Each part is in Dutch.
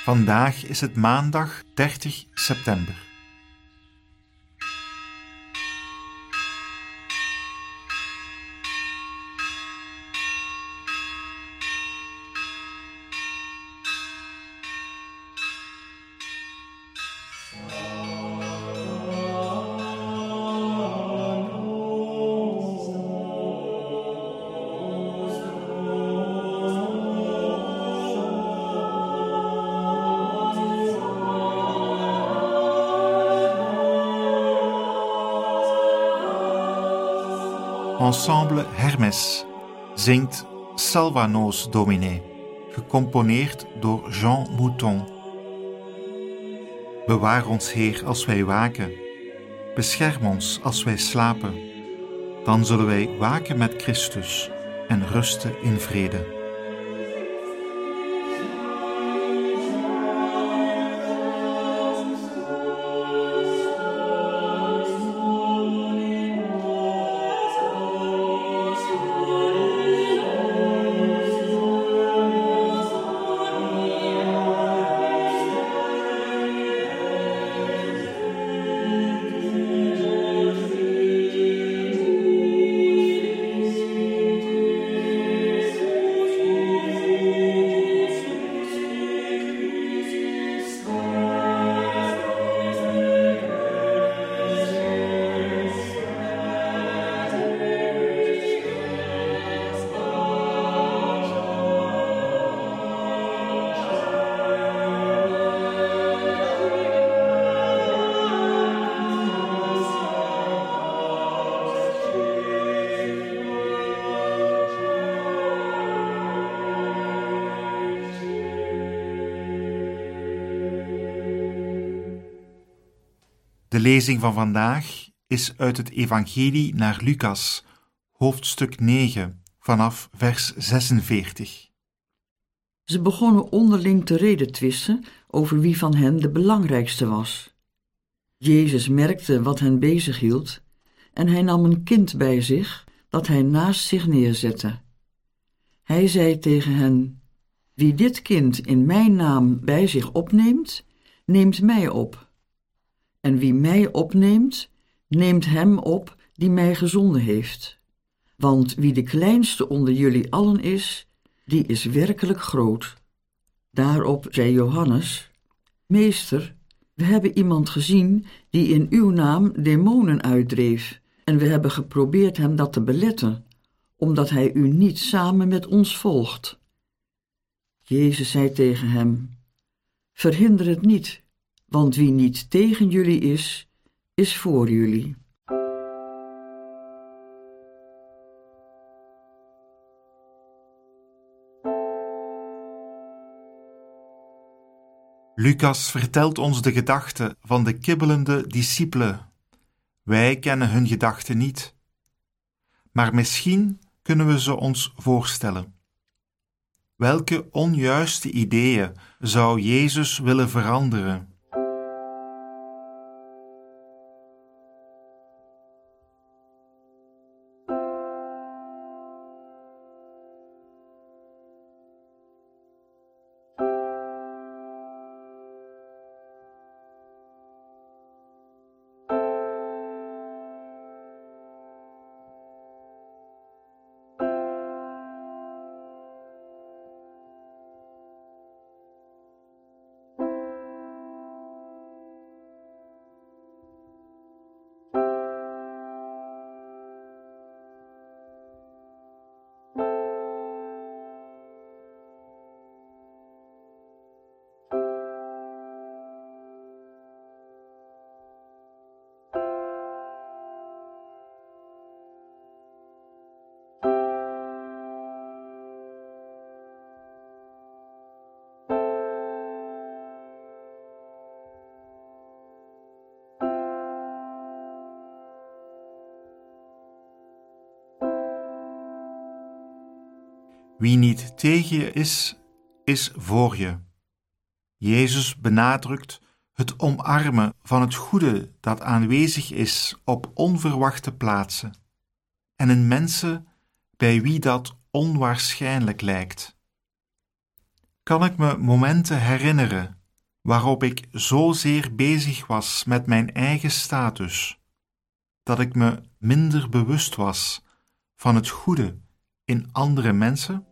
Vandaag is het maandag 30 september. Ensemble Hermes zingt Salva nos Domine, gecomponeerd door Jean Mouton. Bewaar ons, Heer, als wij waken. Bescherm ons als wij slapen. Dan zullen wij waken met Christus en rusten in vrede. De lezing van vandaag is uit het Evangelie naar Lucas, hoofdstuk 9, vanaf vers 46. Ze begonnen onderling te redetwisten over wie van hen de belangrijkste was. Jezus merkte wat hen bezighield en hij nam een kind bij zich dat hij naast zich neerzette. Hij zei tegen hen: wie dit kind in mijn naam bij zich opneemt, neemt mij op. En wie mij opneemt, neemt hem op die mij gezonden heeft. Want wie de kleinste onder jullie allen is, die is werkelijk groot. Daarop zei Johannes: Meester, we hebben iemand gezien die in uw naam demonen uitdreef, en we hebben geprobeerd hem dat te beletten, omdat hij u niet samen met ons volgt. Jezus zei tegen hem: verhinder het niet. Want wie niet tegen jullie is voor jullie. Lucas vertelt ons de gedachten van de kibbelende discipelen. Wij kennen hun gedachten niet. Maar misschien kunnen we ze ons voorstellen. Welke onjuiste ideeën zou Jezus willen veranderen? Wie niet tegen je is voor je. Jezus benadrukt het omarmen van het goede dat aanwezig is op onverwachte plaatsen en in mensen bij wie dat onwaarschijnlijk lijkt. kan ik me momenten herinneren waarop ik zozeer bezig was met mijn eigen status, dat ik me minder bewust was van het goede in andere mensen?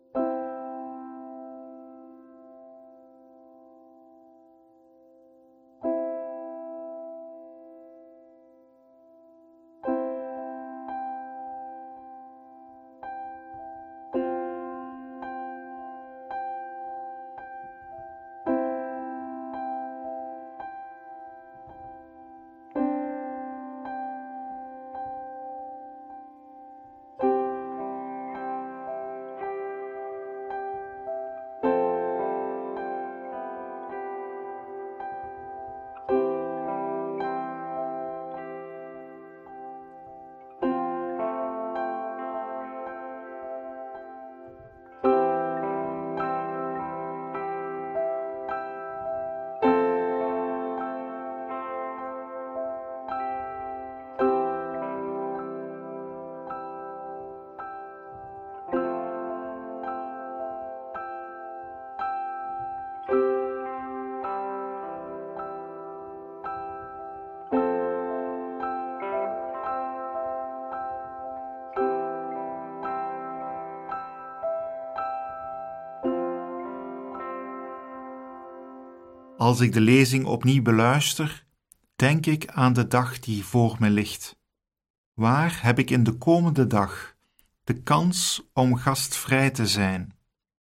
Als ik de lezing opnieuw beluister, denk ik aan de dag die voor me ligt. Waar heb ik in de komende dag de kans om gastvrij te zijn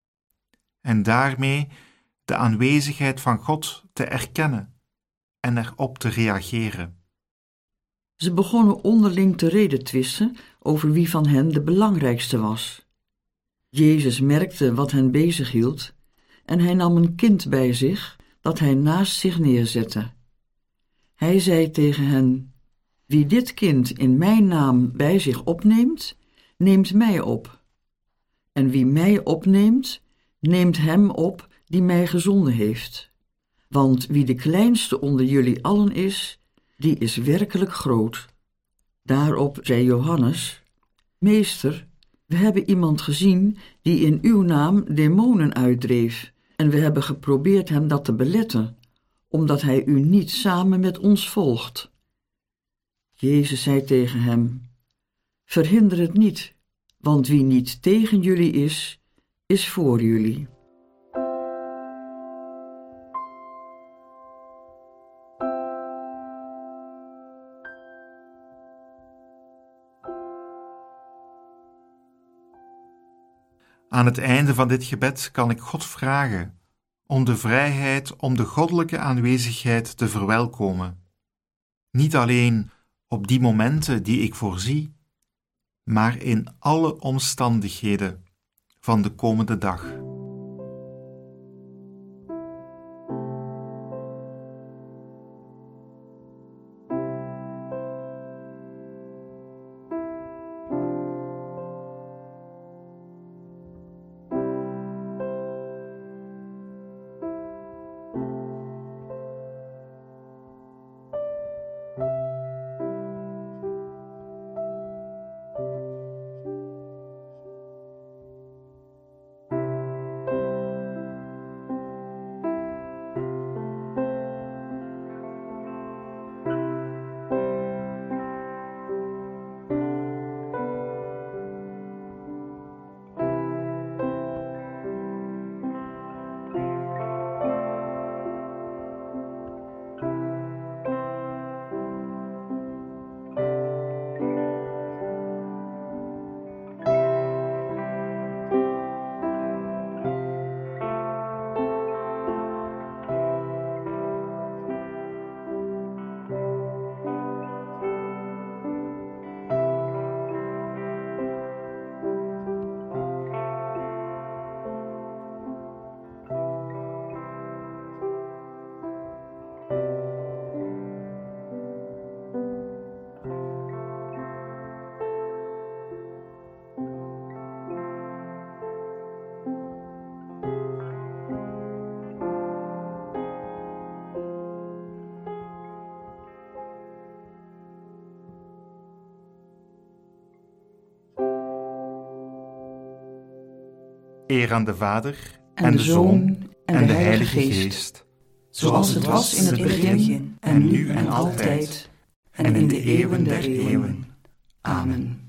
en daarmee de aanwezigheid van God te erkennen en erop te reageren? Ze begonnen onderling te redetwisten over wie van hen de belangrijkste was. Jezus merkte wat hen bezighield en hij nam een kind bij zich dat hij naast zich neerzette. Hij zei tegen hen: wie dit kind in mijn naam bij zich opneemt, neemt mij op. En wie mij opneemt, neemt hem op die mij gezonden heeft. Want wie de kleinste onder jullie allen is, die is werkelijk groot. Daarop zei Johannes: Meester, we hebben iemand gezien die in uw naam demonen uitdreef, en we hebben geprobeerd hem dat te beletten, omdat hij u niet samen met ons volgt. Jezus zei tegen hem: verhinder het niet, want wie niet tegen jullie is voor jullie. Aan het einde van dit gebed kan ik God vragen om de vrijheid om de goddelijke aanwezigheid te verwelkomen. Niet alleen op die momenten die ik voorzie, maar in alle omstandigheden van de komende dag. Eer aan de Vader, en de Zoon en de Heilige Geest, zoals het was in het begin en nu en altijd en in de eeuwen der eeuwen. Amen.